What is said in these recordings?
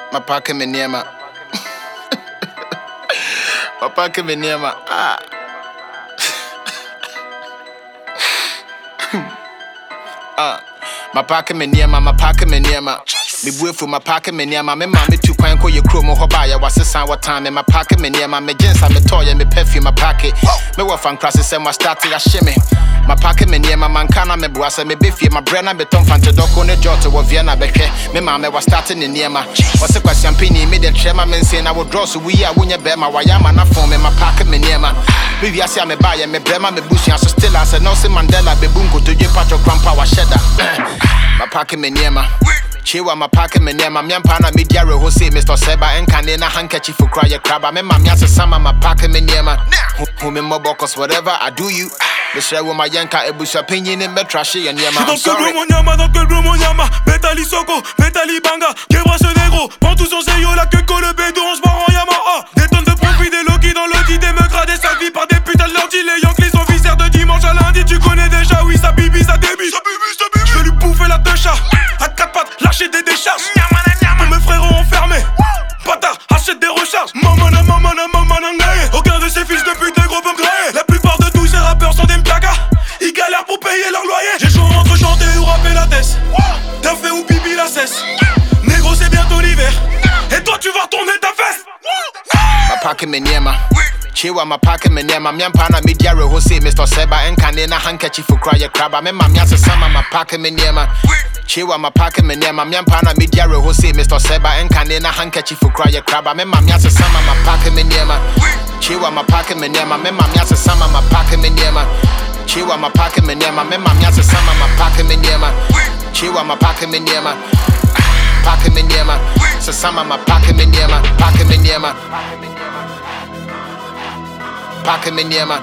Mapake Menyema. Mapake Menyema. Mapake Menyema. Me buefu mapake Menyema. Me mama tu kwan ko ye kro mo hoba ya wasesan watan me mapake Menyema. Me jensa me toy me perfume mapake. Me wa fan class say my start ya shime. Mapake Menyema mankana me buasa me befie my brena me tom fante doko ne jot wo Vienna behwe. Me mama was starting in Niema. Wase kwa champagne me de trema men say na wo draw so we a wonya be ma wayama na phone me mapake Menyema. Me wiase me buy me brema me busu so still as Nelson Mandela be bunko to je patro grandpa wa sheda. Mapake Menyema. Chiwa mapake Menyema. Miampa na media reho say Mr. Seba enkane na handkerchief for cry crab. Me mama yase sama mapake Menyema. Who me mobo cause whatever I do you. Me share with my yanka ebusa opinion in metrashi and yama. Dans quel bleu mon yama, Metali Soko, Metali Banga, Kebra ce négro, prends tout son seyo, la queue colle le bédou, on se barre en Yamaha. Des tonnes de profits, des Loki dans Loki, des meugras, des sales vies par des putains de lordis. Les Yankees sont viscères de dimanche à lundi, tu connais déjà, oui, ça bibi, ça débite. Je vais lui bouffer la techa, à quatre pattes, lâcher des décharges. Pour mes frérots enfermés, bâtard, achète des recharges. Mamana, aucun de ces fils de pute des gros pommes grillés. La plupart de tous ces rappeurs sont des mplagas. Ils galèrent pour payer leur loyer. J'ai chaud entre chanter ou rapper la tête. T'as fait ou bibi la cesse. Négro c'est bientôt l'hiver. Et toi tu vas retourner ta fesse. Mapake Menyema. Chiwa mapake Menyema. Miampa na media reho say Mr. Seba enkane na handkerchief for cry crab. Me mama yase sama mapake Menyema. Chiwa mapake Menyema. Miampa na media reho say Mr. Seba enkane na handkerchief for cry crab. Me mama yase sama mapake Menyema. Chiwa mapake Menyema. Me mama yase sama mapake Menyema. Chiwa mapake Menyema. Me mama yase sama mapake Menyema. Chiwa mapake Menyema. Pake Menyema. Se sama mapake Menyema. Pake Menyema. Pake Menyema.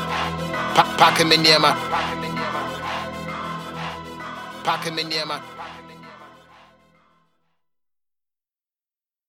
Pake Menyema. Pake Menyema.